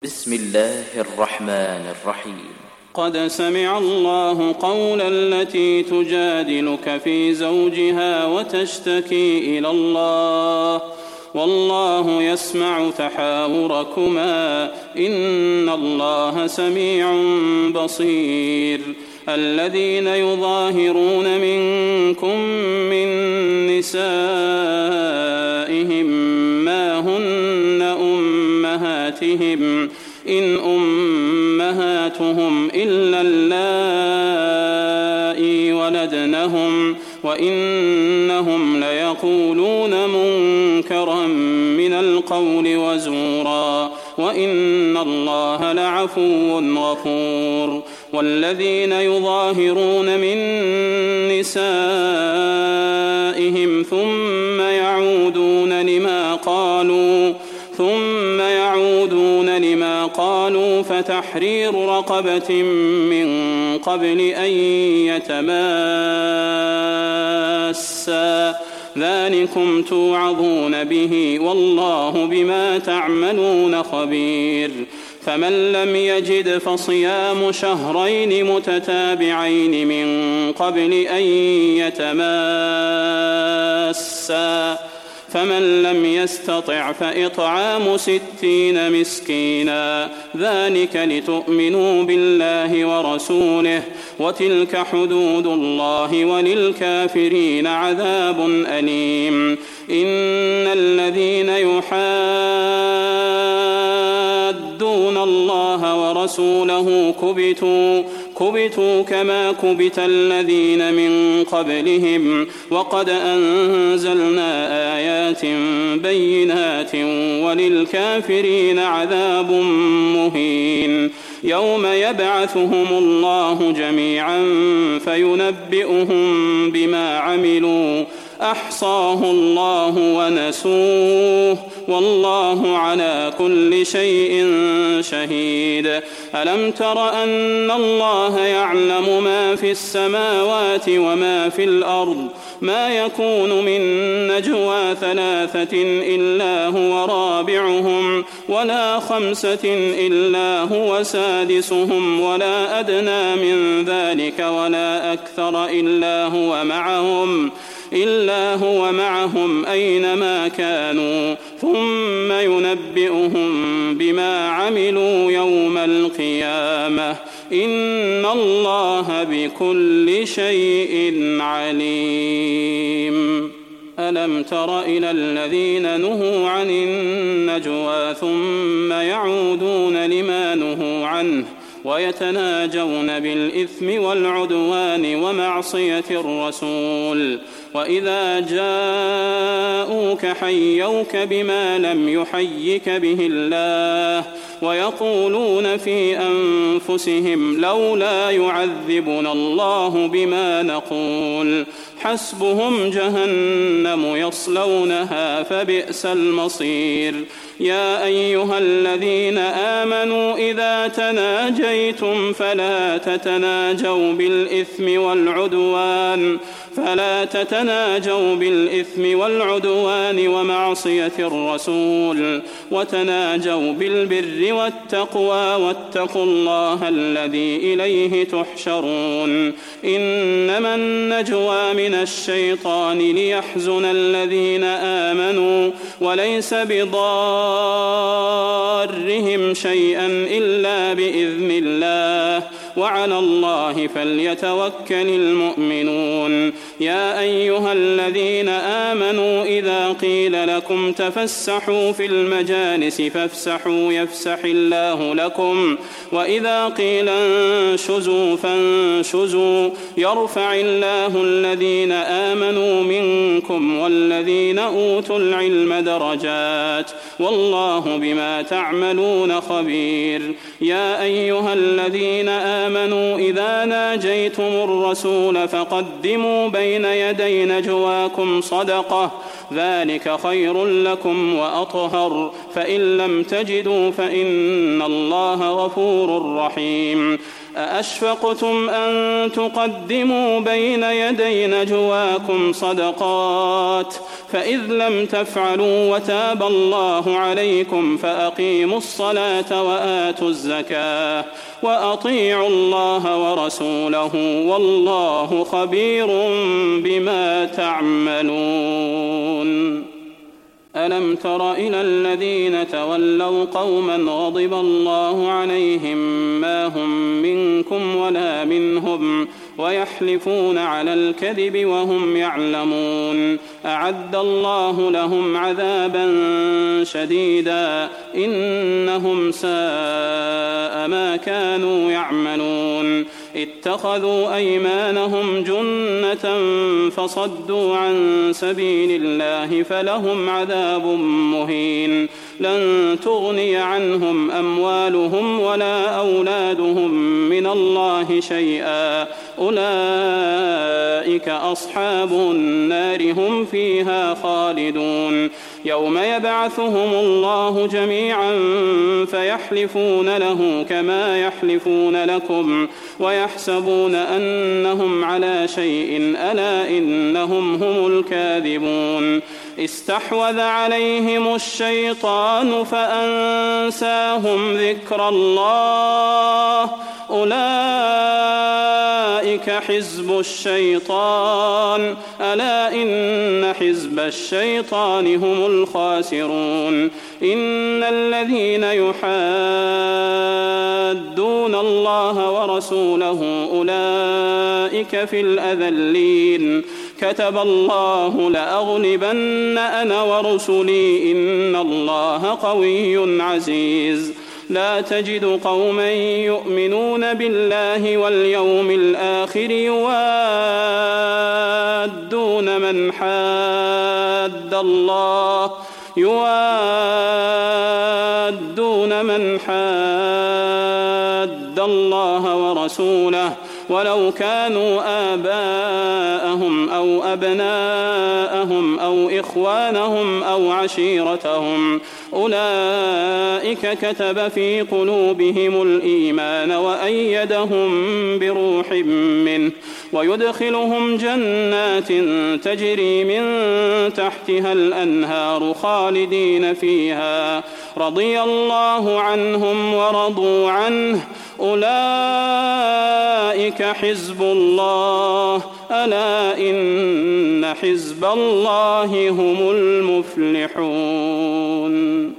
بسم الله الرحمن الرحيم. قد سمع الله قول التي تجادلك في زوجها وتشتكي إلى الله والله يسمع تحاوركما إن الله سميع بصير. الذين يظاهرون منكم من نسائهم ما هن أمهاتهم إن أمهاتهم إلا اللائي ولدنهم وإنهم ليقولون منكرا من القول وزورا وإن الله لعفو غفور. والذين يظاهرون من نسائهم ثم يعودون لما قالوا فتحرير رقبة من قبل أن يتماسا ذلكم توعظون به والله بما تعملون خبير. فمن لم يجد فصيام شهرين متتابعين من قبل أن يتماسا فمن لم يستطع فإطعام 60 مسكينا ذلك لتؤمنوا بالله ورسوله وتلك حدود الله وللكافرين عذاب أليم. إن الذين يحادون الله ورسوله كبتوا كما كبت الذين من قبلهم وقد أنزلنا آيات بينات وللكافرين عذاب مهين. يوم يبعثهم الله جميعا فينبئهم بما عملوا أحصاه الله ونسوه والله على كل شيء شهيد. ألم تر أن الله يعلم ما في السماوات وما في الأرض ما يكون من نجوى 3 إلا هو رابعهم ولا 5 إلا هو سادسهم ولا أدنى من ذلك ولا أكثر إلا هو معهم أينما كانوا ثم ينبئهم بما عملوا يوم القيامة إن الله بكل شيء عليم. ألم تر إلى الذين نهوا عن النجوى ثم يعودون لما نهوا عنه ويتناجون بالإثم والعدوان ومعصية الرسول وإذا جاءوك حيوك بما لم يحيك به الله ويقولون في أنفسهم لولا يعذبنا الله بما نقول حسبهم جهنم يصلونها فبئس المصير. يا أيها الذين آمنوا إذا تناجيتم فلا تتناجوا بالإثم والعدوان ومعصية الرسول وتناجوا بالبر والتقوى واتقوا الله الذي إليه تحشرون. إنما النجوى من الشيطان ليحزن الذين آمنوا وليس بضارهم شيئا إلا بإذن الله وعلى الله فليتوكل المؤمنون. يا أيها الذين آمنوا إذا قيل لكم تفسحوا في المجالس فافسحوا يفسح الله لكم وإذا قيل انشزوا فانشزوا يرفع الله الذين آمنوا منكم والذين أوتوا العلم درجات والله بما تعملون خبير. يا أيها الذين آمنوا إذا ناجيتم الرسول فقدموا بين يدي نجواكم صدقة ذلك خير لكم وأطهر فإن لم تجدوا فإن الله غفور رحيم. أأشفقتم أن تقدموا بين يدي نجواكم صدقات فإذ لم تفعلوا وتاب الله عليكم فأقيموا الصلاة وآتوا الزكاة وأطيعوا الله ورسوله والله خبير بما تعملون. ألم تر إلى الذين تولوا قوما غضب الله عليهم ما هم منكم ولا منهم ويحلفون على الكذب وهم يعلمون أعد الله لهم عذابا شديدا إنهم ساء ما كانوا يعملون اتخذوا أيمانهم جنة فصدوا عن سبيل الله فلهم عذاب مهين لن تغني عنهم أموالهم ولا أولادهم من الله شيئا أولئك أصحاب النار هم فيها خالدون يوم يبعثهم الله جميعا فيحلفون له كما يحلفون لكم ويحسبون أنهم على شيء ألا إنهم هم الكاذبون استحوذ عليهم الشيطان فأنساهم ذكر الله أولئك حزب الشيطان ألا إن حزب الشيطان هم الخاسرون إن الذين يحادون الله ورسوله أولئك في الأذلين كتب الله لأغلبن أنا ورسلي إن الله قوي عزيز لا تجد قوما يؤمنون بالله واليوم الآخر يوادون من حاد الله ورسوله ولو كانوا آباءهم أو أبناءهم أو إخوانهم أو عشيرتهم أولئك كتب في قلوبهم الإيمان وأيدهم بروح منه ويدخلهم جنات تجري من تحتها الأنهار خالدين فيها رضي الله عنهم ورضوا عنه أولئك حزب الله ألا إن حزب الله هم المفلحون.